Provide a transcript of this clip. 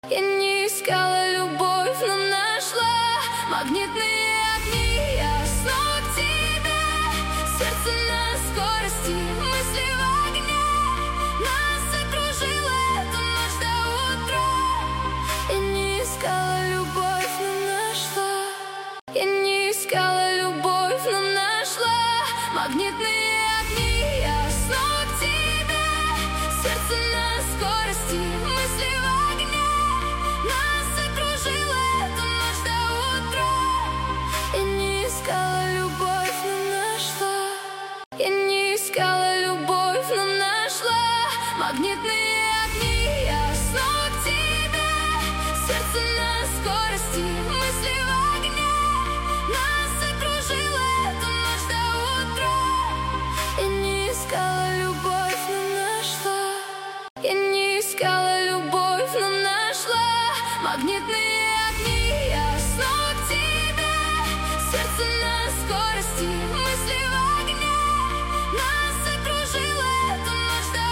Я не искала любовь, но нашла магнитные огни. Я снова к тебе, сердце на скорости, мысли в огне. Нас окружила эта ночь до утра. Я не искала любовь, но нашла. Я не искала любовь, но нашла магнитные огни. Я снова к тебе, сердце на скорости, мысли в огне. Нас окружила эта ночь до утра. Я не искала любовь, но нашла. Я не искала любовь, но нашла магнитные огни. Я снова к тебе, сердце на скорости, мысли в огне. Нас окружила эта ночь до утра. Я не искала любовь, но нашла. Я не искала любовь, но нашла магнитные огни. Я снова к тебе, сердце на скорости, мысли в огне.